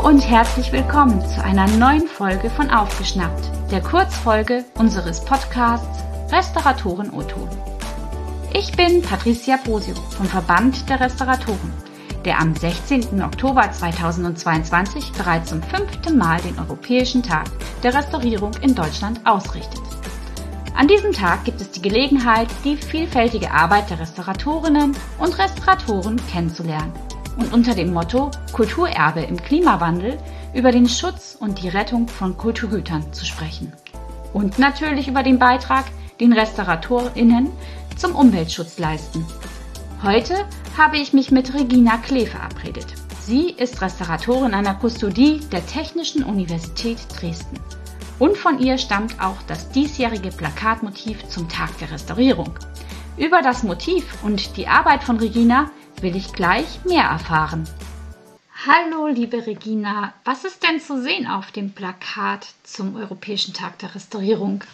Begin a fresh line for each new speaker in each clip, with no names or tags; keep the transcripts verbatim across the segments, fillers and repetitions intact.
und herzlich willkommen zu einer neuen Folge von Aufgeschnappt, der Kurzfolge unseres Podcasts Restauratoren O-Ton. Ich bin Patricia Posio vom Verband der Restauratoren, der am sechzehnten Oktober zweitausendzweiundzwanzig bereits zum fünften Mal den Europäischen Tag der Restaurierung in Deutschland ausrichtet. An diesem Tag gibt es die Gelegenheit, die vielfältige Arbeit der Restauratorinnen und Restauratoren kennenzulernen und unter dem Motto Kulturerbe im Klimawandel über den Schutz und die Rettung von Kulturgütern zu sprechen. Und natürlich über den Beitrag, den RestauratorInnen zum Umweltschutz leisten. Heute habe ich mich mit Regina Klee verabredet. Sie ist Restauratorin an der Kustodie der Technischen Universität Dresden. Und von ihr stammt auch das diesjährige Plakatmotiv zum Tag der Restaurierung. Über das Motiv und die Arbeit von Regina will ich gleich mehr erfahren. Hallo, liebe Regina, was ist denn zu sehen auf dem Plakat zum Europäischen Tag der Restaurierung?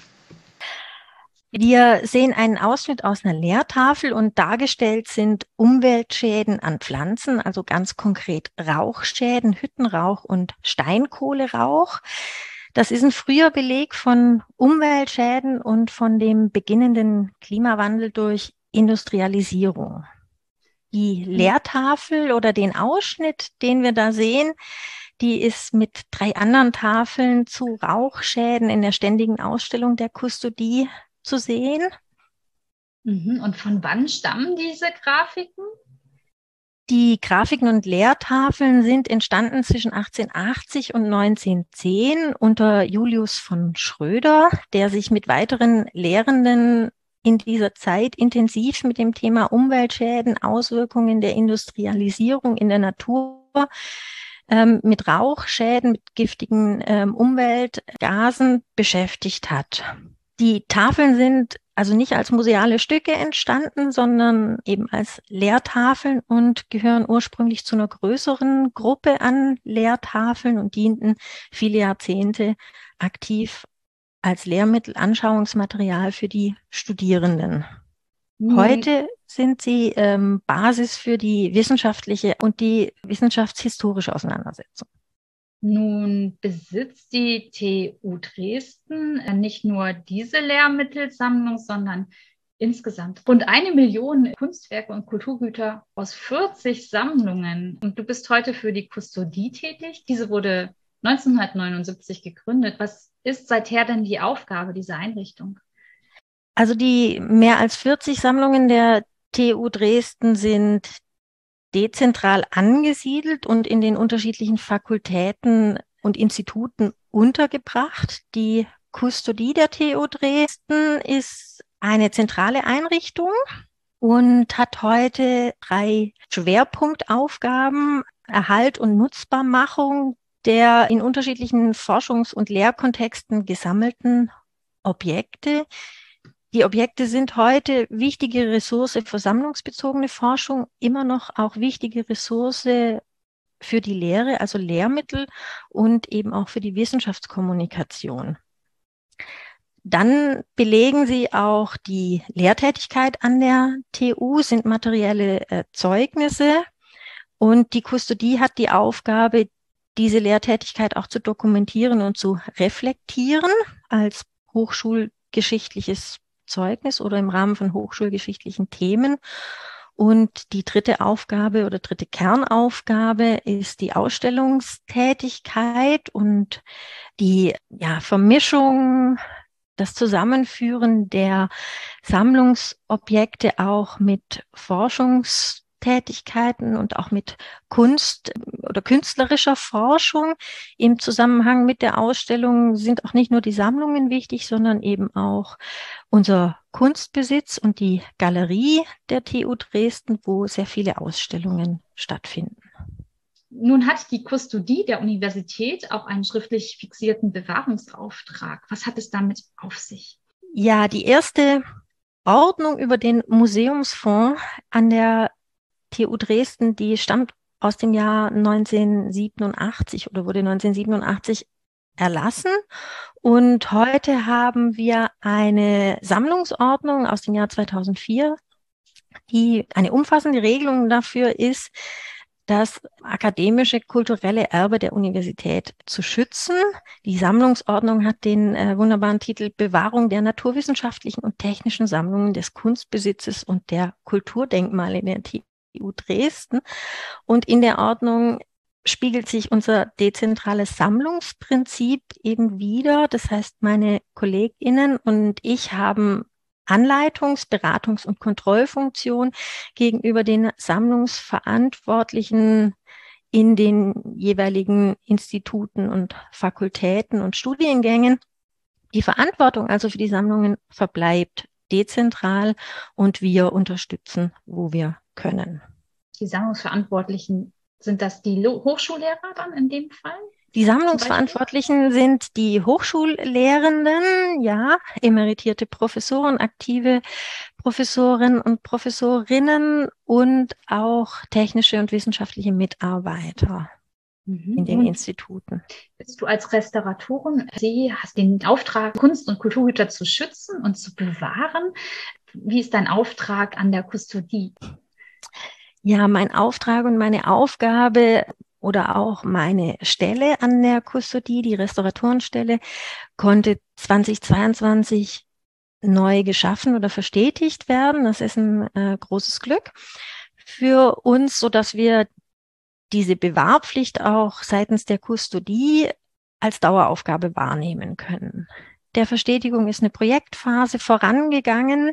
Wir sehen einen Ausschnitt aus einer Lehrtafel und dargestellt sind Umweltschäden an Pflanzen, also ganz konkret Rauchschäden, Hüttenrauch und Steinkohlerauch. Das ist ein früher Beleg von Umweltschäden und von dem beginnenden Klimawandel durch Industrialisierung. Die Lehrtafel oder den Ausschnitt, den wir da sehen, die ist mit drei anderen Tafeln zu Rauchschäden in der ständigen Ausstellung der Kustodie zu sehen.
Und von wann stammen diese Grafiken?
Die Grafiken und Lehrtafeln sind entstanden zwischen achtzehnhundertachtzig und neunzehnhundertzehn unter Julius von Schröder, der sich mit weiteren Lehrenden in dieser Zeit intensiv mit dem Thema Umweltschäden, Auswirkungen der Industrialisierung in der Natur, ähm, mit Rauchschäden, mit giftigen ähm, Umweltgasen beschäftigt hat. Die Tafeln sind also nicht als museale Stücke entstanden, sondern eben als Lehrtafeln und gehören ursprünglich zu einer größeren Gruppe an Lehrtafeln und dienten viele Jahrzehnte aktiv als Lehrmittel, Anschauungsmaterial für die Studierenden. Mhm. Heute sind sie ähm, Basis für die wissenschaftliche und die wissenschaftshistorische Auseinandersetzung.
Nun besitzt die T U Dresden nicht nur diese Lehrmittelsammlung, sondern insgesamt rund eine Million Kunstwerke und Kulturgüter aus vierzig Sammlungen. Und du bist heute für die Kustodie tätig. Diese wurde neunzehnhundertneunundsiebzig gegründet. Was ist seither denn die Aufgabe dieser Einrichtung?
Also die mehr als vierzig Sammlungen der T U Dresden sind dezentral angesiedelt und in den unterschiedlichen Fakultäten und Instituten untergebracht. Die Kustodie der T U Dresden ist eine zentrale Einrichtung und hat heute drei Schwerpunktaufgaben: Erhalt und Nutzbarmachung der in unterschiedlichen Forschungs- und Lehrkontexten gesammelten Objekte. Die Objekte sind heute wichtige Ressource für sammlungsbezogene Forschung, immer noch auch wichtige Ressource für die Lehre, also Lehrmittel und eben auch für die Wissenschaftskommunikation. Dann belegen sie auch die Lehrtätigkeit an der T U, sind materielle äh, Zeugnisse, und die Kustodie hat die Aufgabe, diese Lehrtätigkeit auch zu dokumentieren und zu reflektieren als hochschulgeschichtliches Zeugnis oder im Rahmen von hochschulgeschichtlichen Themen. Und die dritte Aufgabe oder dritte Kernaufgabe ist die Ausstellungstätigkeit und die ja, Vermischung, das Zusammenführen der Sammlungsobjekte auch mit Forschungs Tätigkeiten und auch mit Kunst oder künstlerischer Forschung. Im Zusammenhang mit der Ausstellung sind auch nicht nur die Sammlungen wichtig, sondern eben auch unser Kunstbesitz und die Galerie der T U Dresden, wo sehr viele Ausstellungen stattfinden.
Nun hat die Kustodie der Universität auch einen schriftlich fixierten Bewahrungsauftrag. Was hat es damit auf sich?
Ja, die erste Ordnung über den Museumsfonds an der T U Dresden, die stammt aus dem Jahr neunzehnhundertsiebenundachtzig oder wurde neunzehnhundertsiebenundachtzig erlassen. Und heute haben wir eine Sammlungsordnung aus dem Jahr zweitausendvier, die eine umfassende Regelung dafür ist, das akademische, kulturelle Erbe der Universität zu schützen. Die Sammlungsordnung hat den äh, wunderbaren Titel Bewahrung der naturwissenschaftlichen und technischen Sammlungen des Kunstbesitzes und der Kulturdenkmale der T U Dresden. Und in der Ordnung spiegelt sich unser dezentrales Sammlungsprinzip eben wider. Das heißt, meine KollegInnen und ich haben Anleitungs-, Beratungs- und Kontrollfunktion gegenüber den Sammlungsverantwortlichen in den jeweiligen Instituten und Fakultäten und Studiengängen. Die Verantwortung also für die Sammlungen verbleibt dezentral und wir unterstützen, wo wir können.
Die Sammlungsverantwortlichen, sind das die Hochschullehrer dann in dem Fall?
Die Sammlungsverantwortlichen sind die Hochschullehrenden, ja, emeritierte Professoren, aktive Professorinnen und Professorinnen und auch technische und wissenschaftliche Mitarbeiter mhm. in den und Instituten.
Bist du als Restauratorin, sie hast den Auftrag, Kunst- und Kulturgüter zu schützen und zu bewahren. Wie ist dein Auftrag an der Kustodie?
Ja, mein Auftrag und meine Aufgabe oder auch meine Stelle an der Kustodie, die Restauratorenstelle, konnte zweitausendzweiundzwanzig neu geschaffen oder verstetigt werden. Das ist ein äh, großes Glück für uns, so dass wir diese Bewahrpflicht auch seitens der Kustodie als Daueraufgabe wahrnehmen können. Der Verstetigung ist eine Projektphase vorangegangen,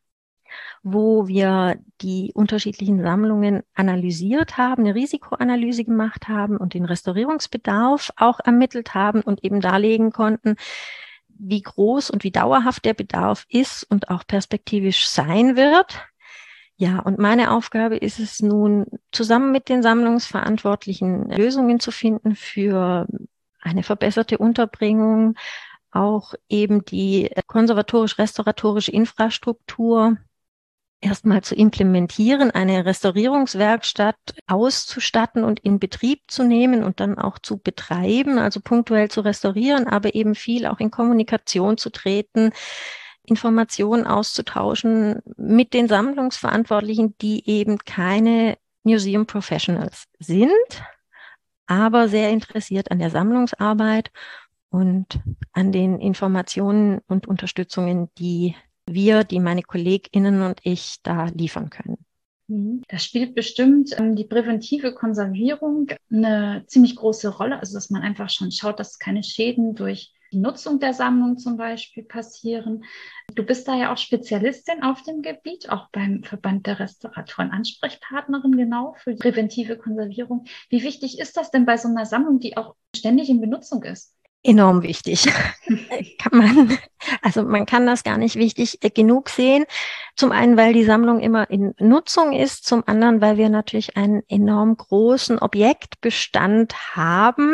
wo wir die unterschiedlichen Sammlungen analysiert haben, eine Risikoanalyse gemacht haben und den Restaurierungsbedarf auch ermittelt haben und eben darlegen konnten, wie groß und wie dauerhaft der Bedarf ist und auch perspektivisch sein wird. Ja, und meine Aufgabe ist es nun, zusammen mit den Sammlungsverantwortlichen Lösungen zu finden für eine verbesserte Unterbringung, auch eben die konservatorisch-restauratorische Infrastruktur erstmal zu implementieren, eine Restaurierungswerkstatt auszustatten und in Betrieb zu nehmen und dann auch zu betreiben, also punktuell zu restaurieren, aber eben viel auch in Kommunikation zu treten, Informationen auszutauschen mit den Sammlungsverantwortlichen, die eben keine Museum Professionals sind, aber sehr interessiert an der Sammlungsarbeit und an den Informationen und Unterstützungen, die wir, die meine KollegInnen und ich da liefern können.
Da spielt bestimmt ähm, die präventive Konservierung eine ziemlich große Rolle, also dass man einfach schon schaut, dass keine Schäden durch die Nutzung der Sammlung zum Beispiel passieren. Du bist da ja auch Spezialistin auf dem Gebiet, auch beim Verband der Restauratoren, Ansprechpartnerin genau für präventive Konservierung. Wie wichtig ist das denn bei so einer Sammlung, die auch ständig in Benutzung ist?
Enorm wichtig. kann man, also man kann das gar nicht wichtig genug sehen. Zum einen, weil die Sammlung immer in Nutzung ist, zum anderen, weil wir natürlich einen enorm großen Objektbestand haben,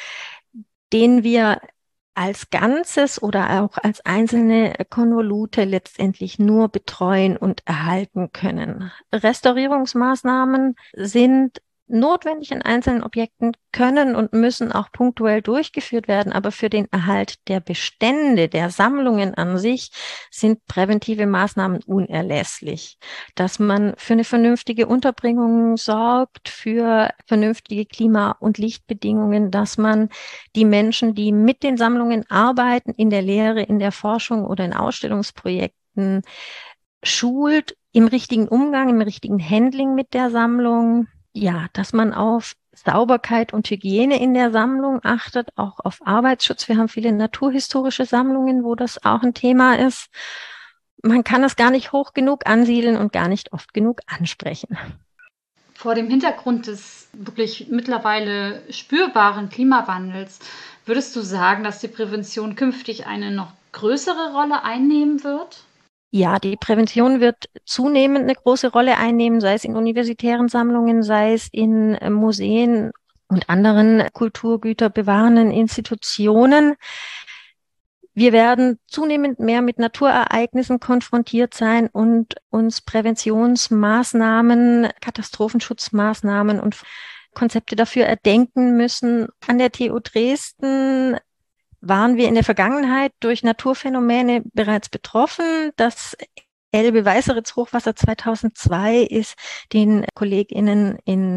den wir als Ganzes oder auch als einzelne Konvolute letztendlich nur betreuen und erhalten können. Restaurierungsmaßnahmen sind notwendig in einzelnen Objekten, können und müssen auch punktuell durchgeführt werden, aber für den Erhalt der Bestände, der Sammlungen an sich sind präventive Maßnahmen unerlässlich. Dass man für eine vernünftige Unterbringung sorgt, für vernünftige Klima- und Lichtbedingungen, dass man die Menschen, die mit den Sammlungen arbeiten, in der Lehre, in der Forschung oder in Ausstellungsprojekten schult, im richtigen Umgang, im richtigen Handling mit der Sammlung. Ja, dass man auf Sauberkeit und Hygiene in der Sammlung achtet, auch auf Arbeitsschutz. Wir haben viele naturhistorische Sammlungen, wo das auch ein Thema ist. Man kann es gar nicht hoch genug ansiedeln und gar nicht oft genug ansprechen.
Vor dem Hintergrund des wirklich mittlerweile spürbaren Klimawandels, würdest du sagen, dass die Prävention künftig eine noch größere Rolle einnehmen wird?
Ja, die Prävention wird zunehmend eine große Rolle einnehmen, sei es in universitären Sammlungen, sei es in Museen und anderen Kulturgüter bewahrenden Institutionen. Wir werden zunehmend mehr mit Naturereignissen konfrontiert sein und uns Präventionsmaßnahmen, Katastrophenschutzmaßnahmen und Konzepte dafür erdenken müssen. An der T U Dresden waren wir in der Vergangenheit durch Naturphänomene bereits betroffen. Das Elbe-Weißeritz-Hochwasser zweitausendzwei ist den KollegInnen in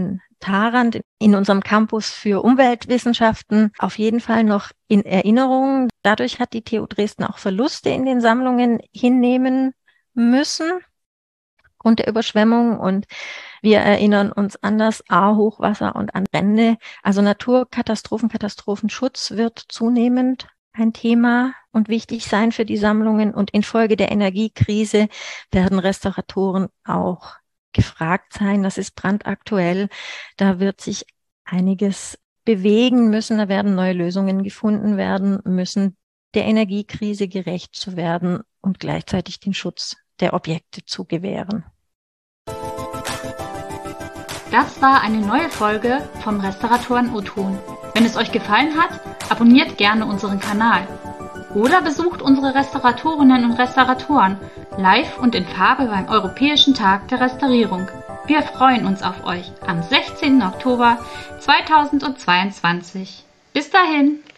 Tarand in unserem Campus für Umweltwissenschaften auf jeden Fall noch in Erinnerung. Dadurch hat die T U Dresden auch Verluste in den Sammlungen hinnehmen müssen aufgrund der Überschwemmung, und wir erinnern uns an das Ahr-Hochwasser und an Brände. Also Naturkatastrophen, Katastrophenschutz wird zunehmend ein Thema und wichtig sein für die Sammlungen, und infolge der Energiekrise werden Restauratoren auch gefragt sein. Das ist brandaktuell. Da wird sich einiges bewegen müssen. Da werden neue Lösungen gefunden werden müssen, der Energiekrise gerecht zu werden und gleichzeitig den Schutz der Objekte zu gewähren.
Das war eine neue Folge vom Restauratoren-O-Ton. Wenn es euch gefallen hat, abonniert gerne unseren Kanal. Oder besucht unsere Restauratorinnen und Restauratoren live und in Farbe beim Europäischen Tag der Restaurierung. Wir freuen uns auf euch am sechzehnten Oktober zweitausendzweiundzwanzig. Bis dahin!